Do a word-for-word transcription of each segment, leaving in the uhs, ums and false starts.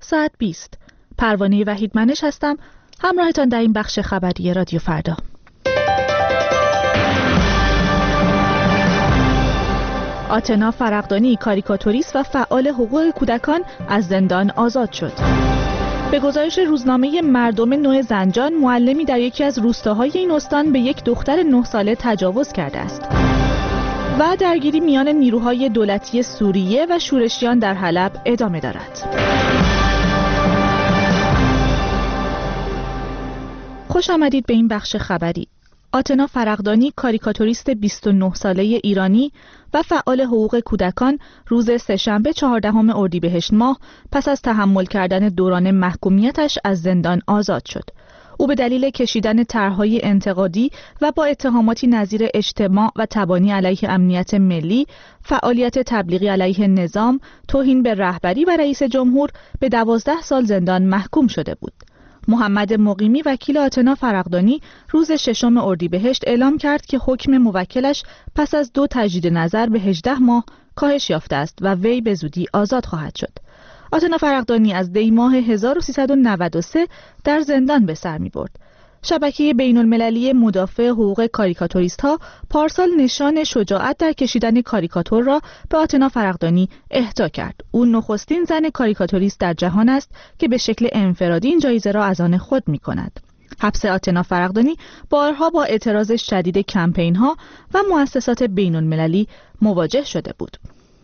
ساعت بیست. پروانه وحیدمنش هستم، همراهتان در این بخش خبری رادیو فردا. آتنا فرقدانی، کاریکاتوریست و فعال حقوق کودکان، از زندان آزاد شد. به گزارش روزنامه مردم نو زنجان، معلمی در یکی از روستاهای این استان به یک دختر نه ساله تجاوز کرده است. و درگیری میان نیروهای دولتی سوریه و شورشیان در حلب ادامه دارد. خوش آمدید به این بخش خبری. آتنا فرقدانی، کاریکاتوریست بیست و نه ساله ایرانی و فعال حقوق کودکان، روز سه‌شنبه چهاردهم اردیبهشت ماه پس از تحمل کردن دوران محکومیتش از زندان آزاد شد. او به دلیل کشیدن طرح‌های انتقادی و با اتهاماتی نظیر اجتماع و تبانی علیه امنیت ملی، فعالیت تبلیغی علیه نظام، توهین به رهبری و رئیس جمهور به دوازده سال زندان محکوم شده بود. محمد مقیمی، وکیل آتنا فرقدانی، روز ششم اردیبهشت اعلام کرد که حکم موکلش پس از دو تجدید نظر به هجده ماه کاهش یافته است و وی به زودی آزاد خواهد شد. آتنا فرقدانی از دی ماه هزار و سیصد و نود و سه در زندان به سر می برد. شبکه بین المللی مدافع حقوق کاریکاتوریست ها پارسال نشان شجاعت در کشیدن کاریکاتور را به آتنا فرقدانی اهدا کرد. او نخستین زن کاریکاتوریست در جهان است که به شکل انفرادی این جایزه را از آن خود می کند. حبس آتنا فرقدانی بارها با اعتراض شدید کمپین ها و مؤسسات بین المللی مواجه شده بود.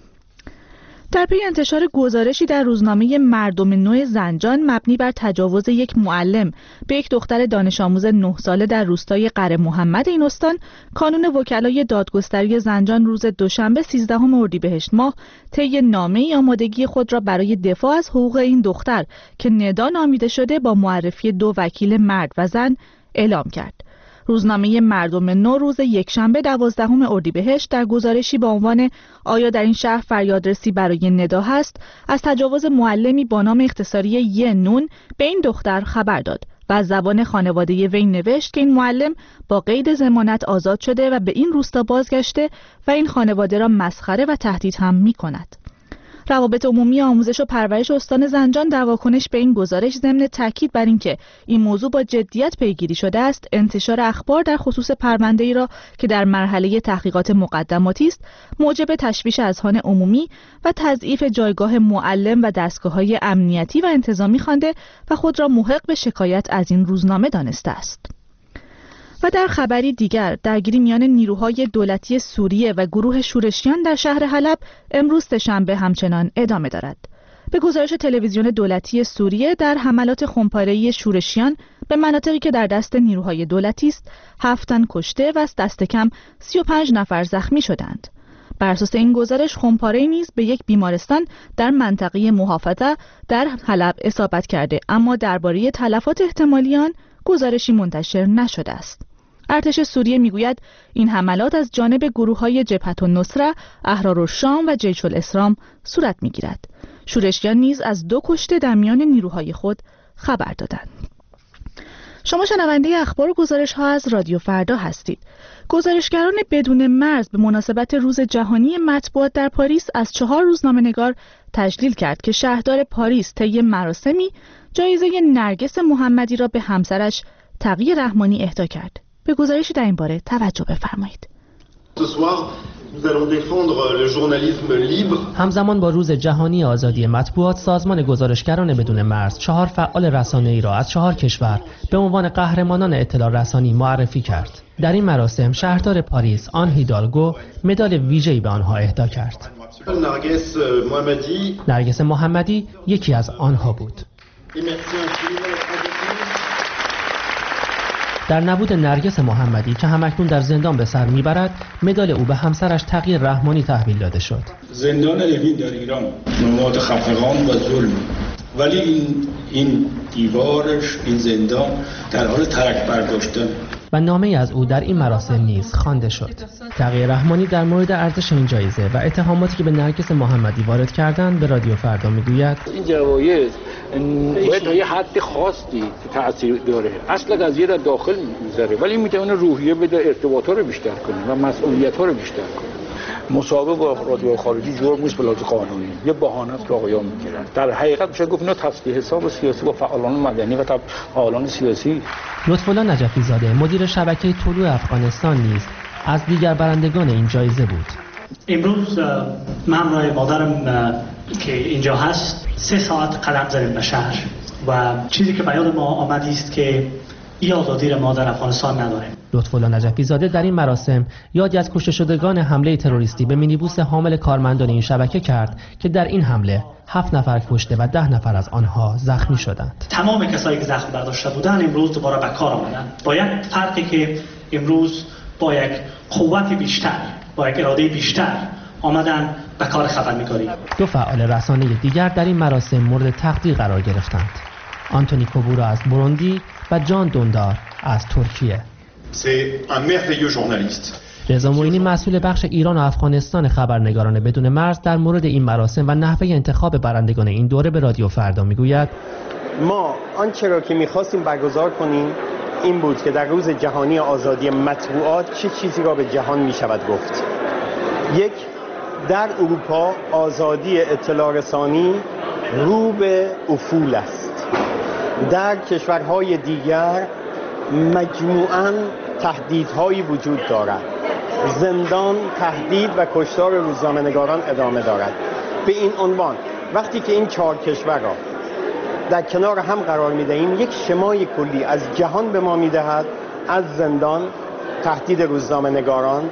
در پی انتشار گزارشی در روزنامه مردم نو زنجان مبنی بر تجاوز یک معلم به یک دختر دانش آموز نه ساله در روستای قره محمد این استان، کانون وکلای دادگستری زنجان روز دوشنبه سیزدهم اردیبهشت ماه طی نامه‌ای آمادگی خود را برای دفاع از حقوق این دختر که ندا نامیده شده با معرفی دو وکیل مرد و زن اعلام کرد. روزنامه مردم نو روز یکشنبه دوازدهم اردیبهشت در گزارشی با عنوان آیا در این شهر فریادرسی برای ندا هست، از تجاوز معلمی با نام اختصاری ی نون به این دختر خبر داد و از زبان خانواده وی نوشت که این معلم با قید ضمانت آزاد شده و به این روستا بازگشته و این خانواده را مسخره و تهدید هم می کند. روابط عمومی آموزش و پرورش استان زنجان در واکنش به این گزارش ضمن تاکید بر اینکه این موضوع با جدیت پیگیری شده است، انتشار اخبار در خصوص پرونده‌ای را که در مرحله تحقیقات مقدماتی است، موجب تشویش اذهان عمومی و تضعیف جایگاه معلم و دستگاه‌های امنیتی و انتظامی خوانده و خود را محق به شکایت از این روزنامه دانسته است. و در خبری دیگر، درگیری میان نیروهای دولتی سوریه و گروه شورشیان در شهر حلب امروز سه‌شنبه همچنان ادامه دارد. به گزارش تلویزیون دولتی سوریه، در حملات خمپاره‌ای شورشیان به مناطقی که در دست نیروهای دولتی است، هفت تن کشته و از دست کم سی و پنج نفر زخمی شدند. بر اساس این گزارش، خمپاره‌ای نیز به یک بیمارستان در منطقه محافظه در حلب اصابت کرده، اما درباره تلفات احتمالی آن گزارشی منتشر نشده است. ارتش سوریه میگوید این حملات از جانب گروه‌های جبهة النصره، احرارالشام و جیش الاسلام صورت می‌گیرد. شورشیان نیز از دو کشته در میان نیروهای خود خبر دادند. شما شنونده اخبار و گزارش‌ها از رادیو فردا هستید. گزارشگران بدون مرز به مناسبت روز جهانی مطبوعات در پاریس از چهار روزنامه‌نگار تجلیل کرد که شهردار پاریس طی مراسمی جایزه نرگس محمدی را به همسرش تقی رحمانی اهدا کرد. به گزارشی در این باره توجه بفرمایید. همزمان با روز جهانی آزادی مطبوعات، سازمان گزارشگران بدون مرز چهار فعال رسانه‌ای را از چهار کشور به عنوان قهرمانان اطلاع رسانی معرفی کرد. در این مراسم شهردار پاریس آن هیدالگو مدال ویژه‌ای به آنها اهدا کرد. نرگس محمدی یکی از آنها بود. در نبود نرگس محمدی که همکنون در زندان به سر میبرد، مدال او به همسرش تقی رحمانی تحویل داده شد. زندان اوین در ایران نماد خفقان و ظلم، ولی این این دیوارش، این زندان در حال ترک برداشتن. و نامه‌ای از او در این مراسم نیز خوانده شد. تقی رحمانی در مورد ارزش این جایزه و اتهاماتی که به نرگس محمدی وارد کردند به رادیو فردا میگوید این جوایز باید تا یه حد خاصی تأثیر داره. اصل قضیه در داخل میذاره، ولی میتونه روحیه بده، ارتباطات رو بیشتر کنه و مسئولیت‌ها رو بیشتر کنه. مصاحبه با رادیو خارجی جرم نیست به لحاظ قانونی، یه بهانه است که آقایان میگیرن. در حقیقت میشه گفت اینا تسلیح حساب سیاسی با فعالان مدنی و فعالان سیاسی. لطف‌الله نجفی زاده مدیر شبکه طلوع افغانستان نیز از دیگر برندگان این جایزه بود. امروز من همراه مادرم که اینجا هست سه ساعت قدم زدیم به شهر و چیزی که به یاد ما آمد است که این آزادی را ما در افغانستان نداریم. لطف‌الله نجفی زاده در این مراسم یادی از کشته شدگان حمله تروریستی به مینیبوس حامل کارمندان این شبکه کرد که در این حمله هفت نفر کشته و ده نفر از آنها زخمی شدند. تمام کسایی که زخم برداشته بودند امروز دوباره به کار آمدند. با یک فرقی که امروز با یک قوت بیشتر، با یک اراده بیشتر آمدن به کار خبرنگاری. دو فعال رسانه دیگر در این مراسم مورد تقدیر قرار گرفتند. آنتونی کوبورا از بروندی و جان دوندار از ترکیه. رضا معینی مسئول بخش ایران و افغانستان خبرنگاران بدون مرز در مورد این مراسم و نحوه انتخاب برندگان این دوره به رادیو فردا میگوید: ما آنچه را که می‌خواستیم برگزار کنیم این بود که در روز جهانی آزادی مطبوعات چه چیزی را به جهان می‌شود گفت. یک، در اروپا آزادی اطلاع رسانی رو به افول است. در کشورهای دیگر مجموعاً تهدیدهایی وجود دارد. زندان، تهدید و کشتار روزنامه‌نگاران ادامه دارد. به این عنوان وقتی که این چهار کشور را در کنار هم قرار می‌دهیم یک شمای کلی از جهان به ما می‌دهد، از زندان، تهدید روزنامه‌نگاران،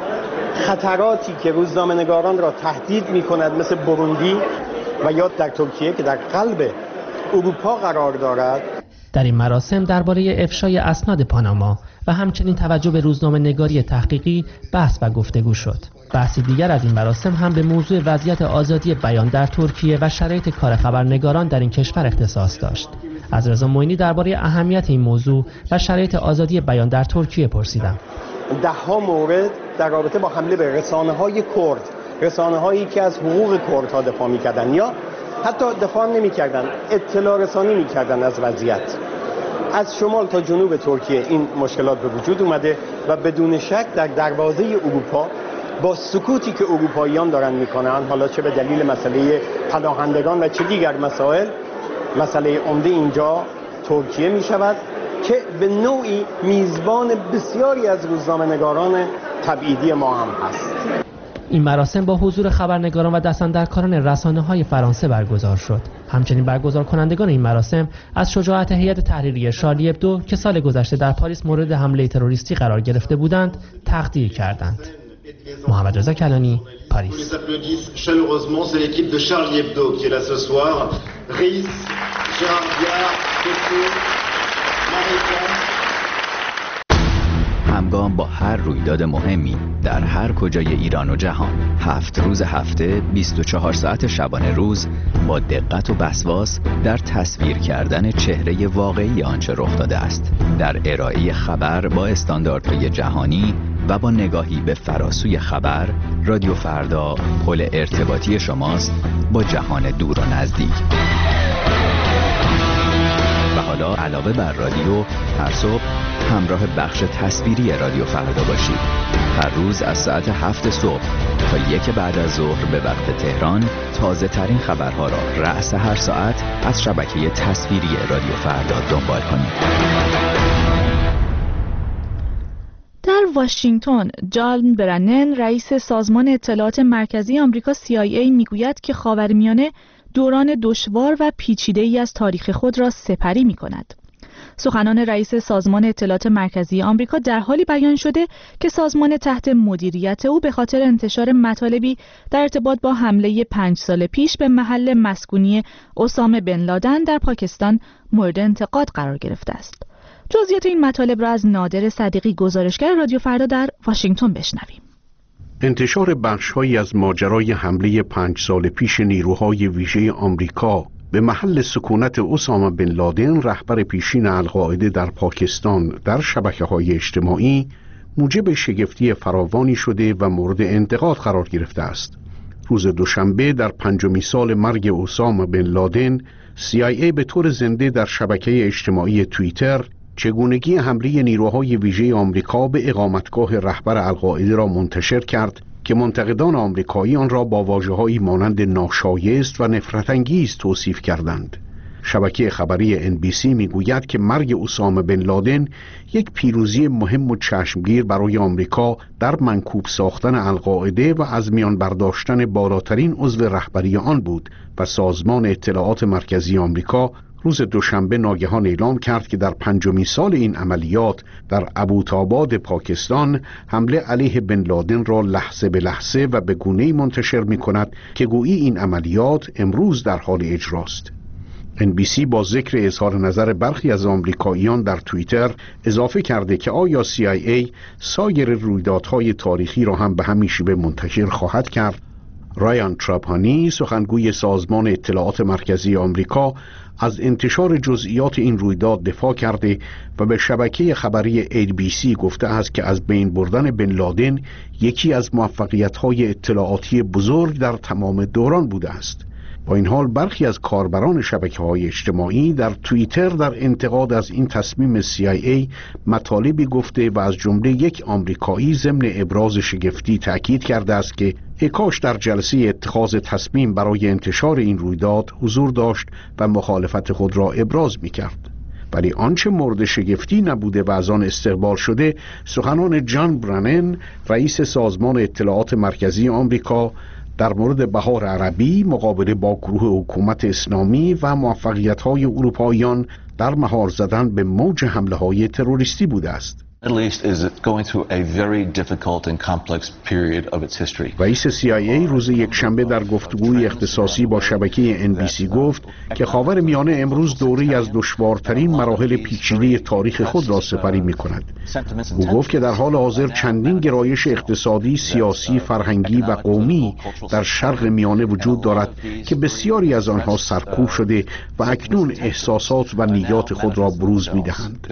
خطراتی که روزنامه‌نگاران را تهدید می‌کند مثل بروندی و یا در ترکیه که در قلب اروپا قرار دارد. در این مراسم درباره افشای اسناد پاناما و همچنین توجه به روزنامه نگاری تحقیقی بحث و گفتگو شد. بحثی دیگر از این مراسم هم به موضوع وضعیت آزادی بیان در ترکیه و شرایط کار خبرنگاران در این کشور اختصاص داشت. از رضا معینی درباره اهمیت این موضوع و شرایط آزادی بیان در ترکیه پرسیدم. ده ها مورد در رابطه با حمله به رسانه‌های کرد، رسانه‌هایی که از حقوق کردها دفاع می‌کردند یا حتی دفاع نمی‌کردند، اطلاع رسانی می‌کردند از وضعیت. از شمال تا جنوب ترکیه این مشکلات به وجود اومده و بدون شک در دروازه اروپا با سکوتی که اروپاییان دارن میکنن، حالا چه به دلیل مسئله پناهندگان و چه دیگر مسائل، مسئله عمده اینجا ترکیه میشود که به نوعی میزبان بسیاری از روزنامه‌نگاران تبعیدی ما هم هست. این مراسم با حضور خبرنگاران و دستاندرکاران رسانه‌های فرانسه برگزار شد. همچنین برگزار کنندگان این مراسم از شجاعت هیئت تحریریه شارلی ابدو که سال گذشته در پاریس مورد حمله تروریستی قرار گرفته بودند تقدیر کردند. محمد رضا کلانی، پاریس. همگام با هر رویداد مهمی در هر کجای ایران و جهان، هفت روز هفته، بیست و چهار ساعت شبانه روز، با دقت و وسواس در تصویر کردن چهره واقعی آنچه رخ داده است، در ارائه خبر با استانداردهای جهانی و با نگاهی به فراسوی خبر، رادیو فردا پل ارتباطی شماست با جهان دور و نزدیک. و حالا علاوه بر رادیو، هر صبح همراه بخش تصویری رادیو فردا باشید. هر روز از ساعت هفت صبح تا یک بعد از ظهر به وقت تهران تازه ترین خبرها را رأس هر ساعت از شبکه تصویری رادیو فردا دنبال کنید. در واشنگتن، جان برنن رئیس سازمان اطلاعات مرکزی آمریکا سی آی ای میگوید که خاورمیانه دوران دشوار و پیچیده‌ای از تاریخ خود را سپری می‌کند. سخنان رئیس سازمان اطلاعات مرکزی آمریکا در حالی بیان شده که سازمان تحت مدیریت او به خاطر انتشار مطالبی در ارتباط با حمله پنج سال پیش به محل مسکونی اسامه بن لادن در پاکستان مورد انتقاد قرار گرفته است. جزئیات این مطالب را از نادر صدیقی، گزارشگر رادیو فردا در واشنگتن بشنویم. انتشار بخش‌هایی از ماجرای حمله پنج سال پیش نیروهای ویژه آمریکا به محل سکونت اسامه بن لادن رهبر پیشین القاعده در پاکستان در شبکه‌های اجتماعی موجب شگفتی فراوانی شده و مورد انتقاد قرار گرفته است. روز دوشنبه در پنجمین سال مرگ اسامه بن لادن، سی آی ای به طور زنده در شبکه اجتماعی توییتر چگونگی حمله نیروهای ویژه آمریکا به اقامتگاه رهبر القاعده را منتشر کرد که منتقدان آمریکایی آن را با واژه‌هایی مانند ناشایست و نفرت‌انگیز توصیف کردند. شبکه خبری ان بی سی میگوید که مرگ اسامه بن لادن یک پیروزی مهم و چشمگیر برای آمریکا در منکوب ساختن القاعده و از میان برداشتن بالاترین عضو رهبری آن بود و سازمان اطلاعات مرکزی آمریکا روز دوشنبه ناگهان اعلام کرد که در پنجمین سال این عملیات در ابوطاباد پاکستان حمله علیه بن لادن را لحظه به لحظه و به گونه‌ای منتشر می‌کند که گویی این عملیات امروز در حال اجراست. ان بی سی با ذکر اظهار نظر برخی از آمریکاییان در توییتر اضافه کرده که آیا سی آی ای سایر رویدادهای تاریخی را هم به همین شیوه منتشر خواهد کرد. رایان تراپانی سخنگوی سازمان اطلاعات مرکزی آمریکا از انتشار جزئیات این رویداد دفاع کرده و به شبکه خبری ای بی سی گفته است که از بین بردن بن لادن یکی از موفقیت‌های اطلاعاتی بزرگ در تمام دوران بوده است. با این حال برخی از کاربران شبکه‌های اجتماعی در توییتر در انتقاد از این تصمیم سی آی ای مطالبی گفته و از جمله یک آمریکایی ضمن ابراز شگفتی تأکید کرده است که ای کاش در جلسه اتخاذ تصمیم برای انتشار این رویداد حضور داشت و مخالفت خود را ابراز می‌کرد. ولی آنچه مورد شگفتی نبوده و از آن استقبال شده سخنان جان برانن، رئیس سازمان اطلاعات مرکزی آمریکا، در مورد بهار عربی، مقابله با گروه حکومت اسلامی و موفقیت‌های اروپاییان در مهار زدن به موج حمله‌های تروریستی بوده است. رئیس سی آی ای روز یکشنبه در گفتگوی اختصاصی با شبکه ان بی سی گفت که خاورمیانه امروز دوره‌ای از دشوارترین مراحل پیچیده تاریخ خود را سپری می‌کند. او گفت که در حال حاضر چندین گرایش اقتصادی، سیاسی، فرهنگی و قومی در شرق میانه وجود دارد که بسیاری از آنها سرکوب شده و اکنون احساسات و نیات خود را بروز می‌دهند.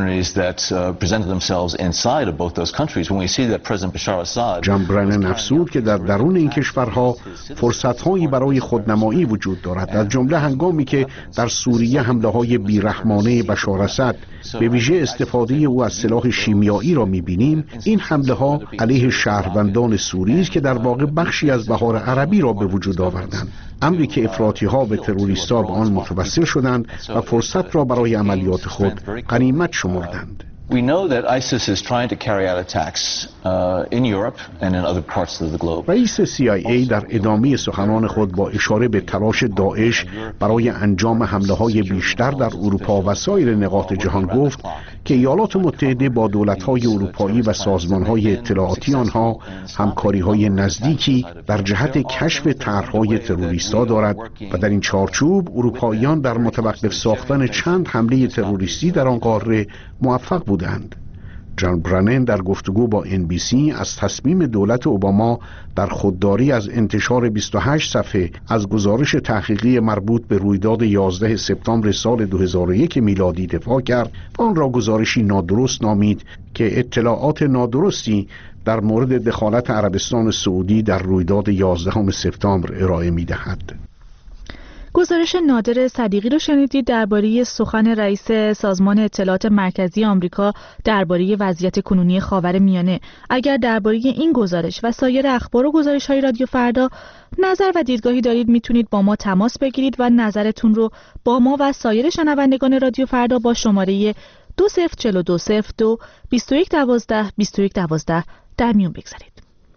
جان برانن افزود که در درون این کشورها فرصت‌هایی برای خودنمایی وجود دارد، از جمله هنگامی که در سوریه حمله‌های بیرحمانه بشار اسد به ویژه استفاده او از سلاح شیمیایی را می‌بینیم. این حمله‌ها علیه شهروندان سوری است که در واقع بخشی از بهار عربی را به وجود آوردند، امری که افراطی‌ها به تروریست‌ها به آن متوسل شدند و فرصت را برای عملیات خود غنیمت شمردند. We know that ISIS is trying to carry out attacks uh, in Europe and in other parts of the globe. رئیس سی آی ای در ادامه سخنان خود با اشاره به تلاش داعش برای انجام حمله‌های بیشتر در اروپا و سایر نقاط جهان گفت که ایالات متحده با دولت‌های اروپایی و سازمان‌های اطلاعاتی آنها همکاری‌های نزدیکی در جهت کشف طرح‌های تروریست‌ها دارد و در این چارچوب اروپاییان در متوقف ساختن چند حمله تروریستی در آن قاره موفق بودند. جان برانن در گفتگو با ان بی سی از تصمیم دولت اوباما در خودداری از انتشار بیست و هشت صفحه از گزارش تحقیقی مربوط به رویداد یازده سپتامبر سال دو هزار و یک میلادی دفاع کرد و آن را گزارشی نادرست نامید که اطلاعات نادرستی در مورد دخالت عربستان سعودی در رویداد یازدهم سپتامبر ارائه می‌دهد. گزارش نادر صدیقی رو شنیدید درباره سخن رئیس سازمان اطلاعات مرکزی آمریکا درباره وضعیت کنونی خاورمیانه. اگر درباره این گزارش و سایر اخبار و گزارش‌های رادیو فردا نظر و دیدگاهی دارید میتونید با ما تماس بگیرید و نظرتون رو با ما و سایر شنوندگان رادیو فردا با شماره دو صفر چهار دو صفر دو بیست و یک دوازده بیست و یک دوازده در میون بگذارید.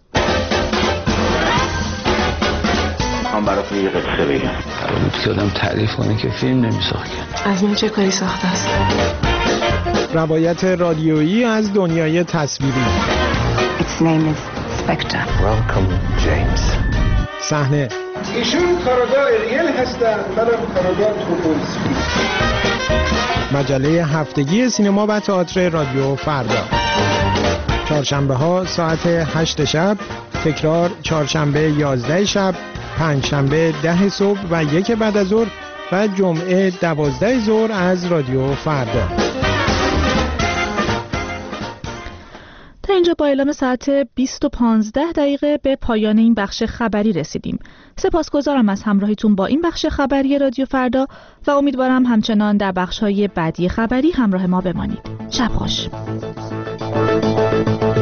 من براتون یه قصه بگم. قرار بود که آدم تعریف کنه که فیلم نمی‌ساخت. از من چه کاری ساخته است؟ روایت رادیویی از دنیای تصویری. Its name is Spectre. Welcome James. صحنه. ایشون کارگاه ریل هستن، منم کارگاه توپولسکی. مجله هفتگی سینما و تئاتر رادیو فردا. چهارشنبه ها ساعت هشت شب، تکرار چهارشنبه یازده شب، پنجشنبه ده صبح و یک بعد از ظهر و جمعه دوازده ظهر از رادیو فردا. تا اینجا با اعلام ساعت بیست و پانزده دقیقه به پایان این بخش خبری رسیدیم. سپاسگزارم از همراهیتون با این بخش خبری رادیو فردا و امیدوارم همچنان در بخش‌های بعدی خبری همراه ما بمانید. شب خوش.